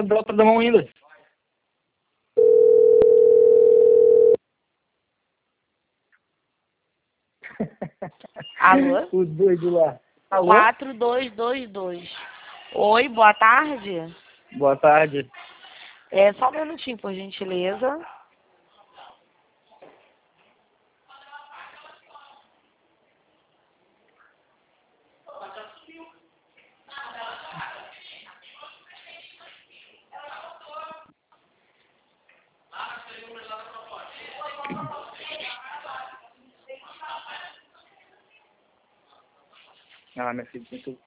tá da outra mão ainda. Alô? O doido lá. Alô? 4222. Oi, boa tarde. Boa tarde. Só um minutinho, por gentileza. Ah, minha filha,